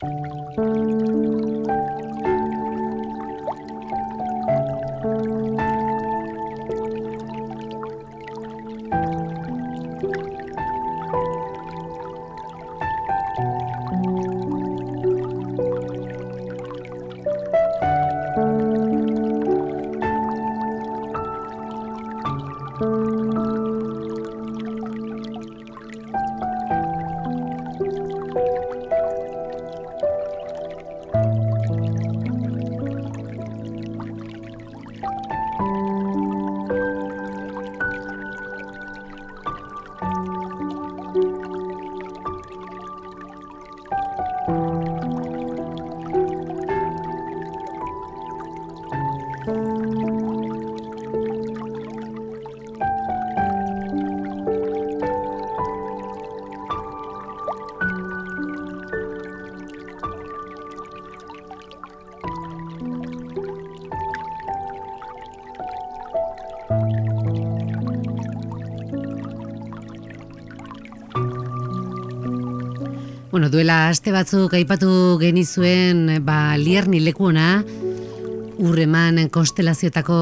Bueno, duela aste batzuk aipatu genizuen Lierni lekuona, Urreman konstelazioetako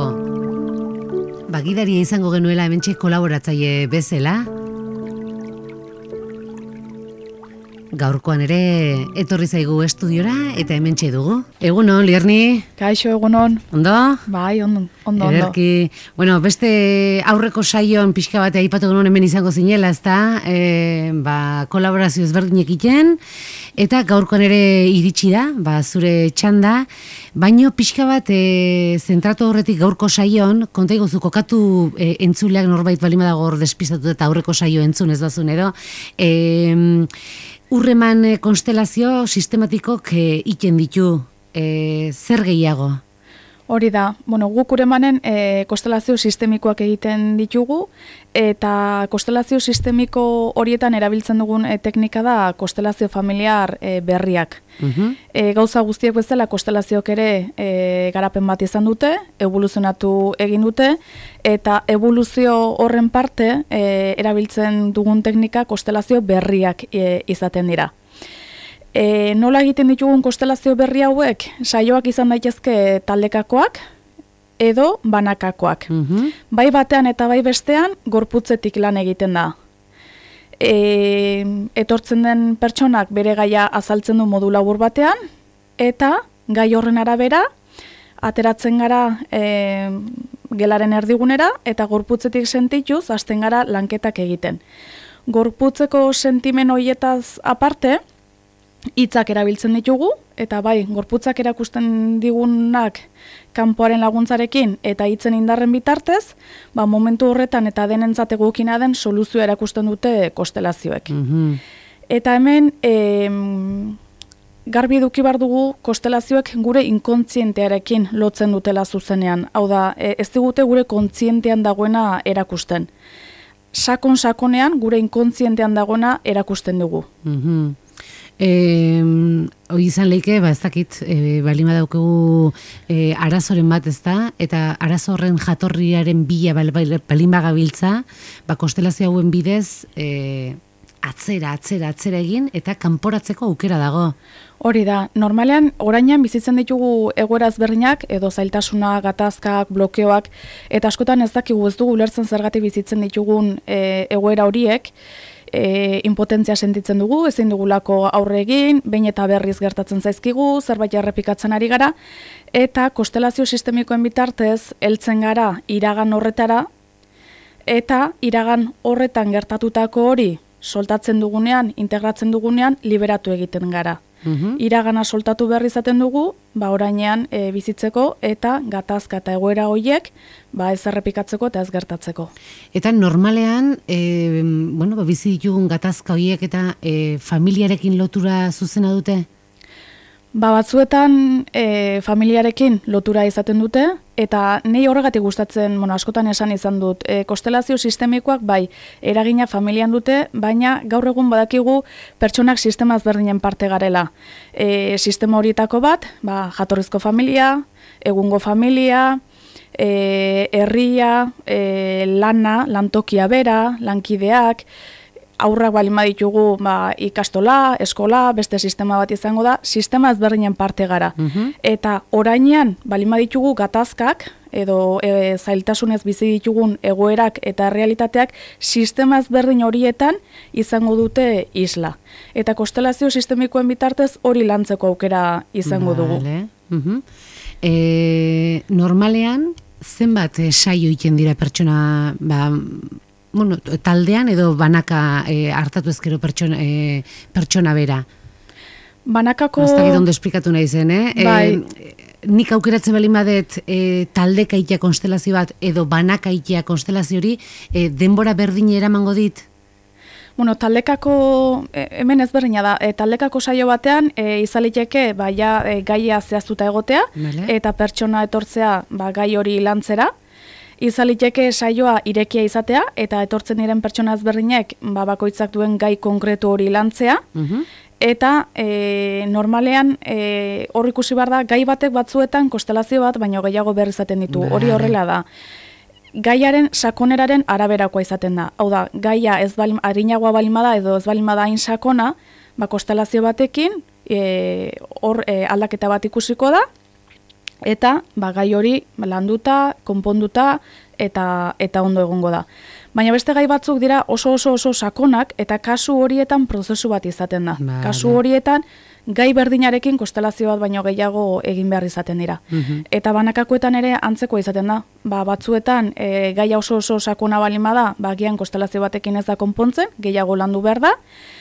gidaria izango genuela hementxe kolaboratzaile bezala. Gaurkoan ere etorri zaigu estudiora eta hementxe dugu. Egunon, Lierni? Kaixo, egunon. Ondo? Bai, ondo. Ederki. Bueno, beste aurreko saioan pixka bat aipatu genuen hemen izango zinela, ezta? Kolaborazio ezberdinek egiten, eta gaurkoan ere iritsi da, zure txanda, baino pixka bat zentratu horretik gaurko saioan, konta iguzu kokatu entzuleak norbait balima dago hor despistatu eta aurreko saio entzun ez bazun edo, Urreman konstelazio sistematikok iten ditu, zer gehiago? Hori da, guk Urremanen konstelazio sistemikoak egiten ditugu, eta konstelazio sistemiko horietan erabiltzen dugun teknika da konstelazio familiar berriak. Gauza guztiak bezala konstelazioak ere garapen bat izan dute, evoluzionatu egin dute, eta evoluzio horren parte erabiltzen dugun teknika konstelazio berriak izaten dira. Nola egiten ditugun konstelazio berri hauek, saioak izan daitezke taldekakoak edo banakakoak. Bai batean eta bai bestean gorputzetik lan egiten da. Etortzen den pertsonak bere gaia azaltzen du modu labur batean, eta gai horren arabera ateratzen gara gelaren erdigunera eta gorputzetik sentituz hasten gara lanketak egiten. Gorputzeko sentimen horietaz aparte, hitzak erabiltzen ditugu, eta bai, gorputzak erakusten digunak kanpoaren laguntzarekin eta hitzen indarren bitartez, momentu horretan eta denentzat egokina den soluzioa erakusten dute konstelazioek. Eta hemen, garbi eduki behar dugu konstelazioek gure inkontzientearekin lotzen dutela zuzenean. Hau da, ez digute gure kontzientean dagoena erakusten. Sakonean gure inkontzientean dagoena erakusten dugu. Hoi izan leike, ez dakit, balima daukagu arazoren bat, ez da, eta arazo horren jatorriaren bila balima gabiltza, konstelazio hauen bidez atzera egin, eta kanporatzeko aukera dago. Hori da, normalean, orainean bizitzen ditugu egoera ezberdinak, edo zailtasuna, gatazkak, blokeoak, eta askotan ez dakigu ez dugu ulertzen zergatik bizitzen ditugun egoera horiek, impotentzia sentitzen dugu, ezin dugulako aurre egin, behin eta berriz gertatzen zaizkigu, zerbait errepikatzen ari gara, eta konstelazio sistemikoen bitartez heltzen gara iragan horretara, eta iragan horretan gertatutako hori soltatzen dugunean, integratzen dugunean, liberatu egiten gara. Iragana soltatu behar izaten dugu, orainean bizitzeko eta gatazka eta egoera horiek ez errepikatzeko eta ez gertatzeko. Eta normalean, bizi ditugun gatazka horiek eta familiarekin lotura zuzena dute? Batzuetan familiarekin lotura izaten dute, eta nei horregatik gustatzen, askotan esan izan dut, konstelazio sistemikoak eragina familian dute, baina gaur egun badakigu pertsonak sistema ezberdinen parte garela. Sistema horietako bat, jatorrizko familia, egungo familia, herria, lana, lantokia bera, lankideak, aurrak balin baditugu ikastola, eskola, beste sistema bat izango da, sistema ezberdinen parte gara. Eta orainean balin baditugu gatazkak, edo zailtasunez bizi ditugun egoerak eta realitateak sistema ezberdin horietan izango dute isla. Eta konstelazio sistemikoen bitartez hori lantzeko aukera izango dugu. Normalean, zenbat saio egiten dira pertsona, taldean edo banaka hartatu ezkero pertsona bera? Banakako... Ez dakit ondo esplikatu nahi zen, Bai. Nik aukeratzen bali madet taldeka itea konstelazio bat edo banaka itea konstelazio hori denbora berdine eramango dit? Bueno, taldekako, hemen ezberdina da, taldekako saio batean izaliteke gaia zehaztuta egotea, eta pertsona etortzea gai hori lantzera. Izaliteke saioa irekia izatea, eta etortzen diren pertsona ezberdinek bakoitzak duen gai konkretu hori lantzea, eta normalean hor ikusi behar da, gai batek batzuetan konstelazio bat, baino gehiago behar izaten ditu, hori horrela da. Gaiaren sakoneraren araberakoa izaten da. Hau da, gaia arinagoa balimada edo ez balimada hain sakona, konstelazio batekin hor aldaketa bat ikusiko da, eta gai hori landuta, konponduta eta ondo egongo da. Baina beste gai batzuk dira oso sakonak eta kasu horietan prozesu bat izaten da. Kasu horietan gai berdinarekin konstelazio bat baino gehiago egin behar izaten dira. Eta banakakoetan ere antzeko izaten da. Batzuetan gaia oso sakona balin bada, agian konstelazio batekin ez da konpontzen, gehiago landu behar da.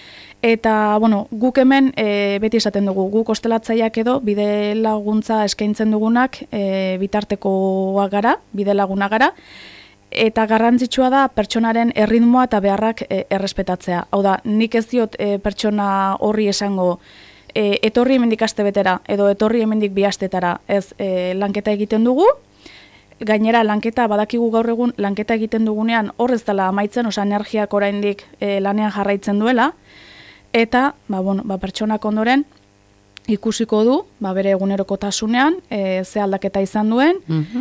Eta, guk hemen beti esaten dugu, guk kostelatzaileak edo bide laguntza eskaintzen dugunak bitartekoak gara, bide laguna gara, eta garrantzitsua da pertsonaren erritmoa eta beharrak errespetatzea. Hau da, nik ez diot pertsona horri esango etorri hemendik aste betera, edo etorri hemendik bi astetara, ez lanketa egiten dugu, gainera lanketa badakigu gaur egun lanketa egiten dugunean hor ez dela amaitzen, energiak oraindik lanean jarraitzen duela, eta pertsonak ondoren ikusiko du, bere egunerokotasunean ze aldaketa izan duen,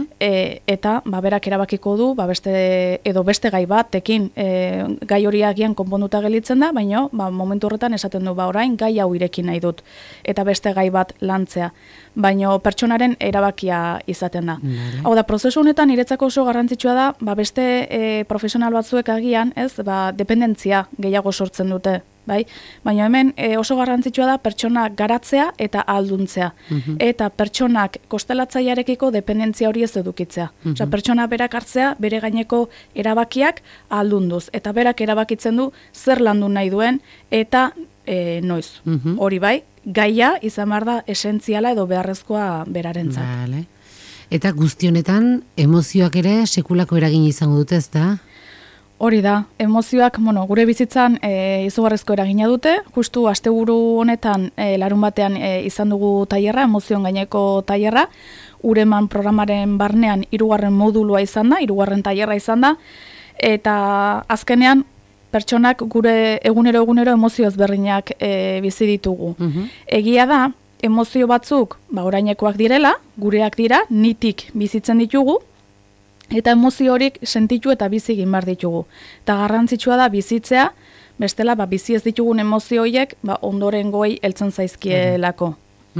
eta berak erabakiko du, beste gai batekin, gai hori agian konponduta gelitzen da, baina momentu horretan esaten du, orain gai hau irekin nahi dut, eta beste gai bat lantzea, baina pertsonaren erabakia izaten da. Hau da, prozesu honetan niretzako oso garrantzitsua da, beste profesional batzuek agian, dependentzia gehiago sortzen dute, baina hemen oso garrantzitsua da pertsona garatzea eta ahalduntzea. Eta pertsonak kostelatzailearekiko dependentzia hori ez edukitzea. Pertsona berak hartzea, bere gaineko erabakiak ahaldunduz. Eta berak erabakitzen du zer landu nahi duen eta noiz. Hori gaia izan behar da esentziala edo beharrezkoa berarentzat. Eta guzti honetan emozioak ere sekulako eragin izango dute, ez da? Hori da, emozioak gure bizitzan izugarrizko eragina dute, justu asteburu honetan larun batean izan dugu tailerra, emozioen gaineko tailerra, Ureman programaren barnean 3. modulua izan da, 3. tailerra izan da, eta azkenean pertsonak gure egunero emozio ezberdinak bizi ditugu. Egia da, emozio batzuk orainekoak direla, gureak dira, nitik bizitzen ditugu, eta emozio horik sentitu eta bizi egin behar ditugu. Eta garrantzitsua da bizitzea, bestela bizi ez ditugun emozio horiek ondoren goei heltzen zaizkielako.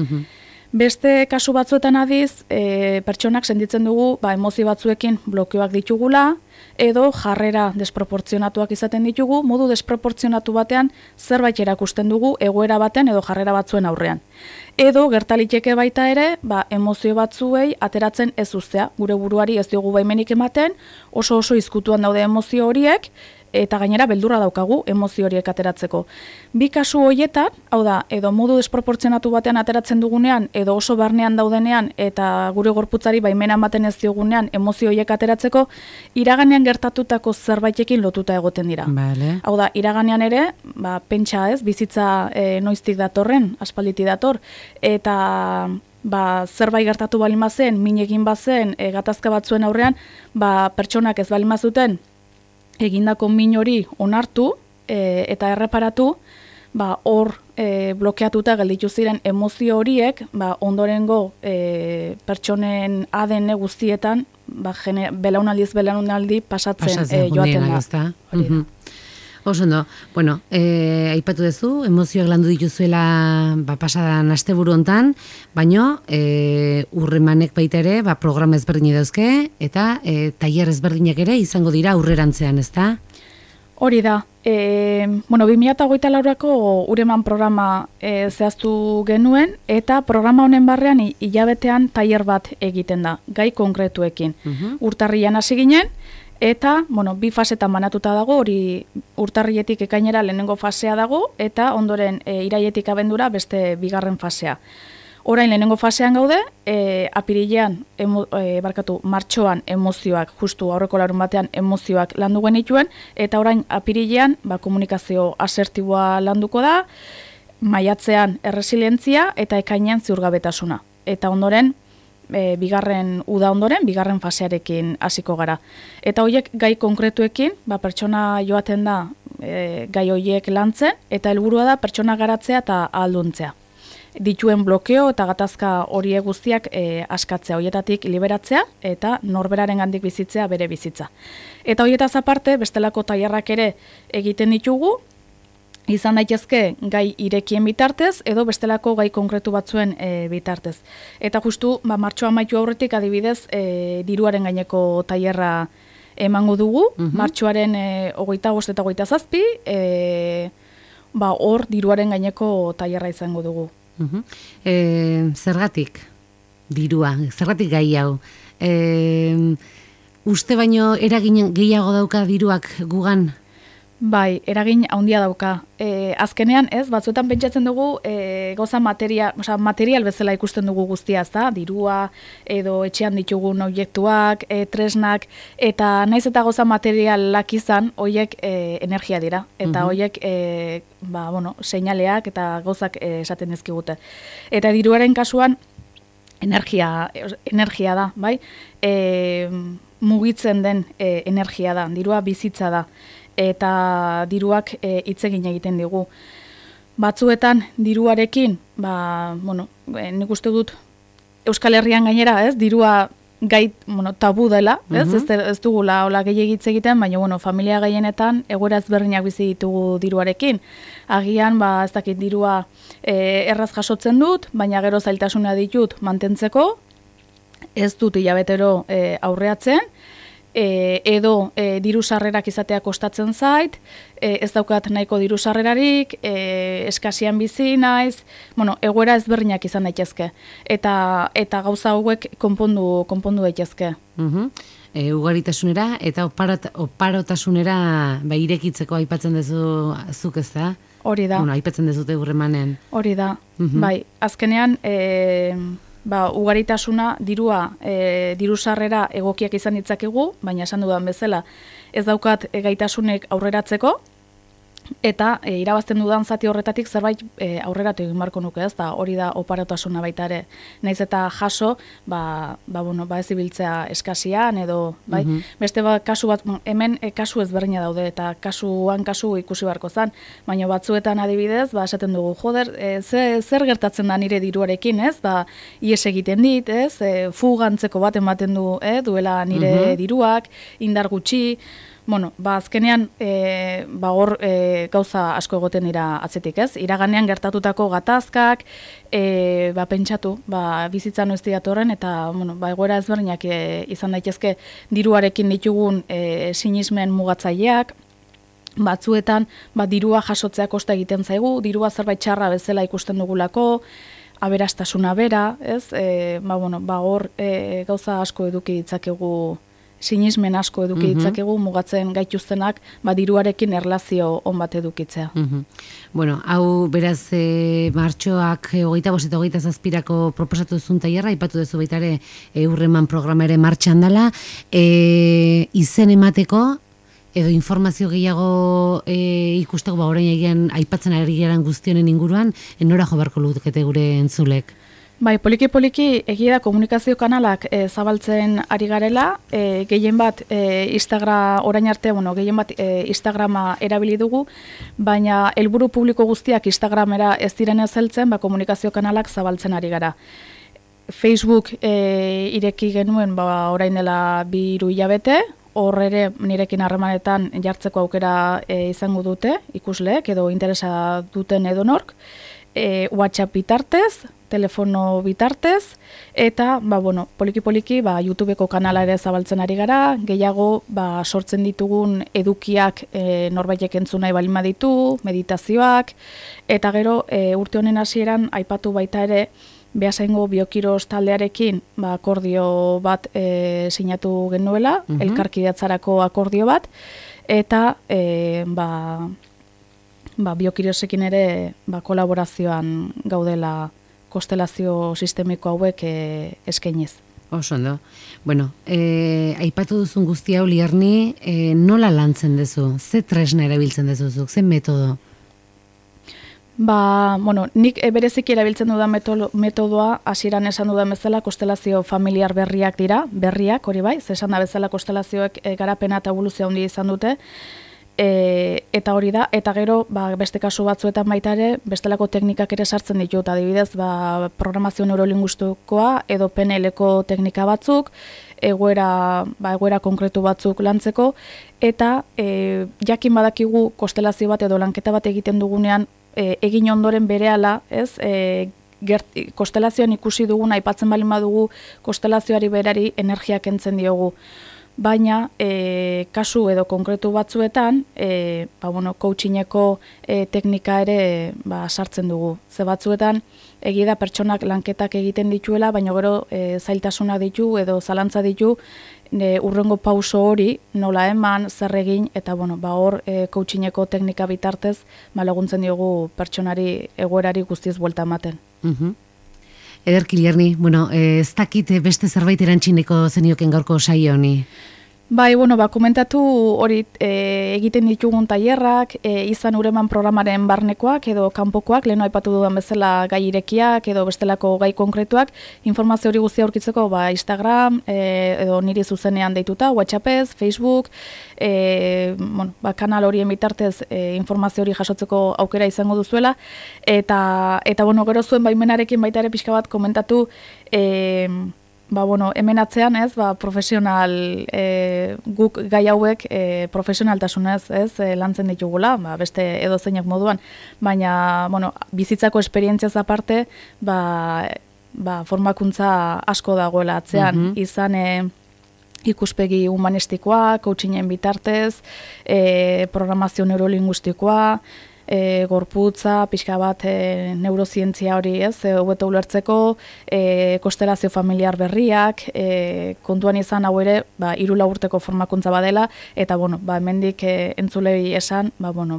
Beste kasu batzuetan adiz, pertsonak sentitzen dugu emozio batzuekin blokeoak ditugula, edo jarrera desproportzionatuak izaten ditugu, modu desproportzionatu batean zerbait erakusten dugu egoera baten edo jarrera batzuen aurrean. Edo gertaliteke baita ere, emozio batzuei ateratzen ez uztea, gure buruari ez diogu baimenik ematen, oso izkutuan daude emozio horiek, eta gainera beldurra daukagu emozio horiek ateratzeko. Bi kasu horietan, hau da, edo modu desproportzionatu batean ateratzen dugunean, edo oso barnean daudenean, eta gure gorputzari baimena ematen ez diogunean emozio horiek ateratzeko, iraganean gertatutako zerbaitekin lotuta egoten dira. Hau da, iraganean ere, pentsa ez, bizitza noiztik datorren, aspalditi dator, eta zerbait gertatu balima zen, min egin bazen, gatazka batzuen aurrean, pertsonak ez balima zuten, egindako min hori onartu eta erreparatu, hor blokeatuta gelditu ziren emozio horiek, ondorengo pertsonen ADN guztietan, belaunaldi pasatzen joaten da. Oso ondo, bueno, aipatu duzu, emozioak landu dituzuela pasadan asteburu hontan, baino Urremanek baita ere programa ezberdin dauzke, eta tailer ezberdinak ere izango dira aurrerantzean, ezta? Hori da, 2024ko Urreman programa zehaztu genuen, eta programa honen barrean hilabetean tailer bat egiten da, gai konkretuekin. Urtarrian hasi ginen, eta, bi fasetan banatuta dago, hori urtarrietik ekainera lehenengo fasea dago, eta ondoren iraietik abendura beste bigarren fasea. Orain lehenengo fasean gaude, apirilean, martxoan emozioak, justu aurreko larun batean emozioak landu genituen, eta orain apirilean komunikazio asertiboa landuko da, maiatzean erresilientzia eta ekainean ziurgabetasuna. Eta ondoren, uda ondoren, bigarren fasearekin hasiko gara. Eta horiek gai konkretuekin, pertsona joaten da gai horiek lantzen, eta helburua da pertsona garatzea eta ahalduntzea. Dituen blokeo eta gatazka horiek guztiak askatzea, horietatik liberatzea, eta norberaren gandik bizitzea bere bizitza. Eta horietaz aparte, bestelako tailerrak ere egiten ditugu, izan daitezke gai irekien bitartez, edo bestelako gai konkretu batzuen bitartez. Eta justu, martxoa amaitu aurretik adibidez, diruaren gaineko tailerra emango dugu, martxoaren 25 eta 27, hor diruaren gaineko tailerra izango dugu. Zergatik dirua, zergatik gai hau? Uste baino eragin gehiago dauka diruak gugan? Bai, eragin handia dauka. Azkenean, batzuetan pentsatzen dugu gauza material bezala ikusten dugu guztia, ezta? Dirua edo etxean ditugun objektuak, tresnak, eta naiz eta gauza materialak izan, horiek energia dira. Eta horiek, seinaleak eta gauzak esaten dizkigute. Eta diruaren kasuan, energia da, bai? Mugitzen den energia da, dirua bizitza da. Eta diruak hitz egiten digu. Batzuetan diruarekin, nik uste dut Euskal Herrian gainera, dirua gai tabu dela, ez dugula hola gehiegi hitz egiten, baina familia gehienetan egoera ezberdinak bizi ditugu diruarekin. Agian, ez dakit dirua erraz jasotzen dut, baina gero zailtasuna ditut mantentzeko, ez dut hilabetero aurreatzen, edo diru sarrerak izatea kostatzen zait, ez daukat nahiko diru sarrerarik, eskasian bizi naiz, egoera ezberdinak izan daitezke, eta gauza hauek konpondu daitezke. Ugaritasunera eta oparotasunera irekitzeko aipatzen duzu zuk, ez da? Hori da. Aipatzen duzute Urremanen. Hori da, bai, azkenean ugaritasuna dirua, diru sarrera egokiak izan ditzakegu, baina esan dudan bezala ez daukat gaitasunek aurreratzeko, eta irabazten dudan zati horretatik zerbait aurreratu egin barko nuke, ez da hori da oparotasuna baita ere. Naiz eta jaso, ez ibiltzea eskasian edo, bai, beste kasu bat, hemen kasu ezberdina daude eta kasu ikusi beharko zen, baina batzuetan adibidez, esaten dugu, joder, zer gertatzen da nire diruarekin, ez? Ies egiten dit, ez? Fugantzeko bat ematen duela nire diruak, indar gutxi. Azkenean, hor gauza asko egoten dira atzetik, ez? Iraganean gertatutako gatazkak, pentsatu, bizitza noiz datorren, eta, egoera ezberdinak izan daitezke diruarekin ditugun sinismen mugatzaileak, batzuetan, dirua jasotzea kosta egiten zaigu, dirua zerbait txarra bezala ikusten dugulako, aberastasuna bera, ez? Hor gauza asko eduki ditzakegu, sinismen asko eduki ditzakegu, mugatzen gaituztenak, diruarekin erlazio on bat edukitzea. Hau beraz martxoak 25 eta 27 proposatu duzun tailerra, aipatu duzu baita ere Urreman programa ere martxan dela, izen emateko edo informazio gehiago ikusteko orain egin aipatzen ari geran guztionen inguruan, nora jo beharko lukete gure entzulek? Bai, poliki egia da komunikazio kanalak zabaltzen ari garela, gehien bat orain arte, gehien bat Instagrama erabili dugu, baina helburu publiko guztiak Instagramera ez direnez heltzen, komunikazio kanalak zabaltzen ari gara. Facebook ireki genuen orain dela 2 hilabete, hor ere nirekin harremanetan jartzeko aukera izango dute, ikusleek edo interesa duten edonork, WhatsApp bitartez, telefono bitartez, eta poliki-poliki YouTubeko kanala ere zabaltzen ari gara, gehiago sortzen ditugun edukiak norbaitek entzun nahi balin baditu, meditazioak, eta gero urte honen hasieran aipatu baita ere, Beasaingo Biokiros taldearekin akordio bat sinatu genuela, elkarkidetzarako akordio bat, eta Biokirosekin ere kolaborazioan gaudela konstelazio sistemiko hauek eskainiz. Oso ondo. Bueno, aipatu duzun guzti hau Lierni, nola lantzen duzu? Ze tresna erabiltzen duzuzuk? Ze metodo? Nik bereziki erabiltzen dudan metodoa, hasieran esan dudan bezala, konstelazio familiar berriak dira, berriak, hori bai, zesan da bezala konstelazioek garapena eta evoluzioa handia izan dute, eta hori da, eta gero, beste kasu batzuetan baita ere, bestelako teknikak ere sartzen ditut, adibidez, programazio neurolinguistikoa edo PNL-ko teknika batzuk, egoera konkretu batzuk lantzeko, eta jakin badakigu konstelazio bat edo lanketa bat egiten dugunean, egin ondoren berehala, ez, konstelazioan ikusi dugun, aipatzen balin badugu, konstelazioari berari energia kentzen diogu. Baina, kasu edo konkretu batzuetan, coachingeko teknika ere sartzen dugu. Ze batzuetan, da pertsonak lanketak egiten dituela, baina gero zailtasunak ditu edo zalantza ditu, urrengo pauso hori, nola eman, zer egin, eta hor coachingeko teknika bitartez, laguntzen diogu pertsonari egoerari guztiz buelta ematen. Ederki Lierni, ez dakit beste zerbait erantzineko zenioken gaurko saio honi? Bai, komentatu hori egiten ditugun tailerrak, izan Ureman programaren barnekoak edo kanpokoak, leheno aipatu dudan bezala gai irekiak edo bestelako gai konkretuak, informazio hori guztia aurkitzeko Instagram edo niri zuzenean deituta, WhatsAppez, Facebook, kanal horien bitartez informazio hori jasotzeko aukera izango duzuela, eta gero zuen baimenarekin baita ere pixka bat komentatu, hemen atzean, ez, profesional, guk gai hauek profesionaltasunez, ez, lantzen ditugula, beste edozeinak moduan, baina, bizitzako esperientziaz aparte, formakuntza asko dagoela atzean, izan ikuspegi humanistikoa, coachingen bitartez, programazio neurolinguistikoa, gorputza, pixka bat neurozientzia hori, ez, hobeto ulertzeko, konstelazio familiar berriak, kontuan izan hau ere, 3 urteko formakuntza badela, eta, hemendik entzulei esan,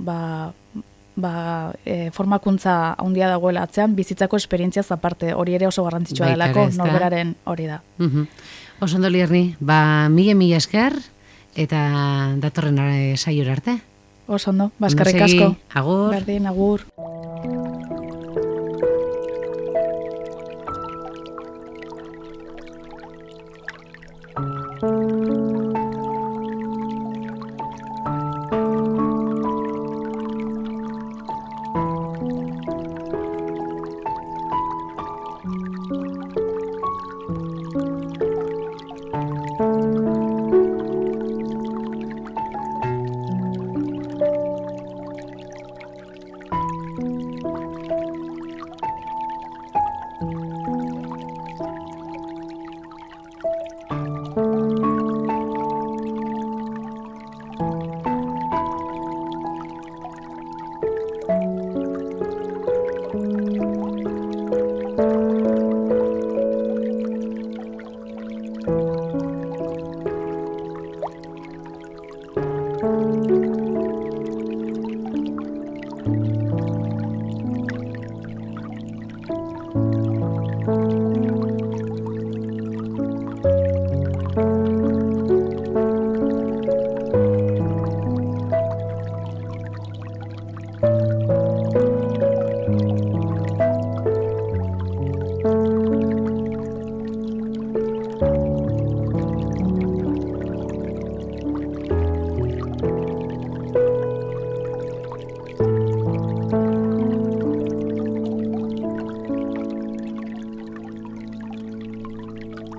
formakuntza handia dagoela atzean, bizitzako esperientziaz aparte, hori ere oso garrantzitsua delako, norberaren hori da. Oso ondo Lierni, mila esker, eta datorren saiora arte. Oso ondo, eskerrik asko. Agur. Berdin, agur.